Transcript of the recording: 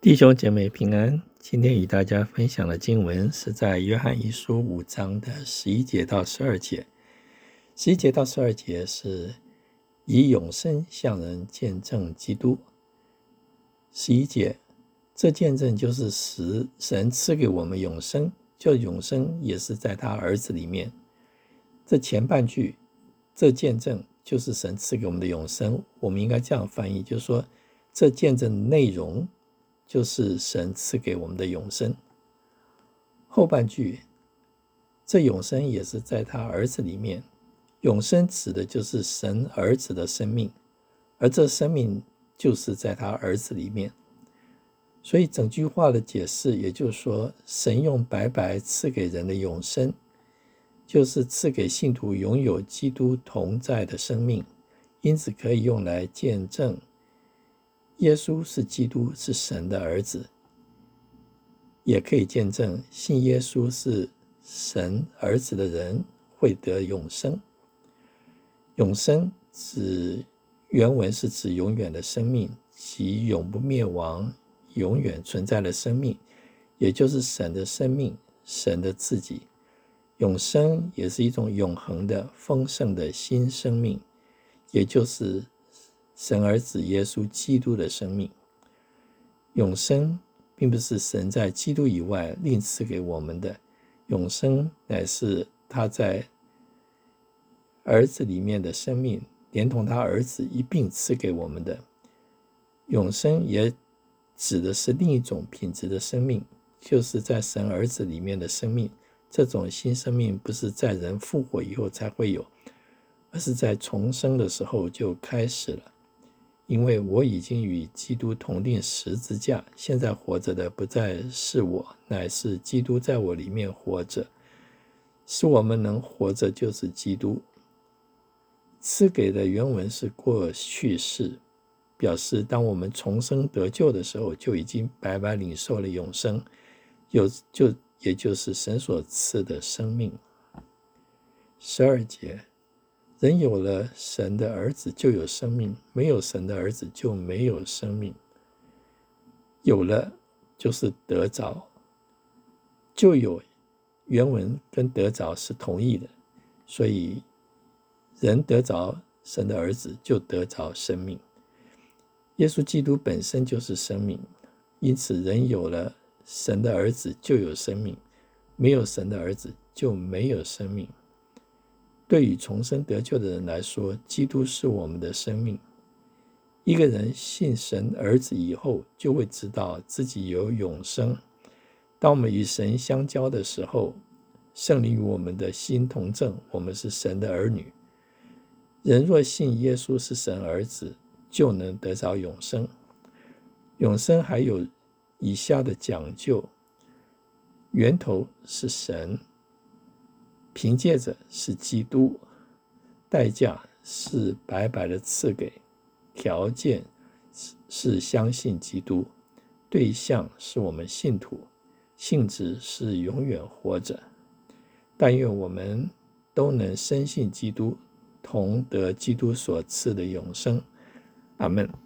弟兄姐妹平安，今天与大家分享的经文是在约翰一书5章的11节到12节。11节到12节是以永生向人见证基督。11节，这见证就是使神赐给我们永生，就永生也是在他儿子里面。这前半句，这见证就是神赐给我们的永生，我们应该这样翻译，就是说这见证的内容就是神赐给我们的永生。后半句，这永生也是在他儿子里面。永生指的就是神儿子的生命，而这生命就是在他儿子里面。所以整句话的解释，也就是说，神用白白赐给人的永生，就是赐给信徒拥有基督同在的生命，因此可以用来见证耶稣是基督，是神的儿子，也可以见证信耶稣是神儿子的人会得永生。永生原文是指永远的生命，即永不灭亡、永远存在的生命，也就是神的生命，神的自己。永生也是一种永恒的丰盛的新生命，也就是神儿子耶稣基督的生命。永生并不是神在基督以外另赐给我们的，永生乃是他在儿子里面的生命，连同他儿子一并赐给我们的。永生也指的是另一种品质的生命，就是在神儿子里面的生命。这种新生命不是在人复活以后才会有，而是在重生的时候就开始了。因为我已经与基督同定十字架，现在活着的不再是我，乃是基督在我里面活着。使我们能活着就是基督。赐给的原文是过去式，表示当我们重生得救的时候，就已经白白领受了永生，也就是神所赐的生命。12节，人有了神的儿子就有生命，没有神的儿子就没有生命。有了就是得着，就有原文跟得着是同义的，所以人得着神的儿子就得着生命。耶稣基督本身就是生命，因此人有了神的儿子就有生命，没有神的儿子就没有生命。对于重生得救的人来说，基督是我们的生命。一个人信神儿子以后，就会知道自己有永生。当我们与神相交的时候，圣灵与我们的心同证，我们是神的儿女。人若信耶稣是神儿子，就能得着永生。永生还有以下的讲究：源头是神，凭借着是基督，代价是白白的赐给，条件是相信基督，对象是我们信徒，性质是永远活着。但愿我们都能深信基督，同得基督所赐的永生。阿们。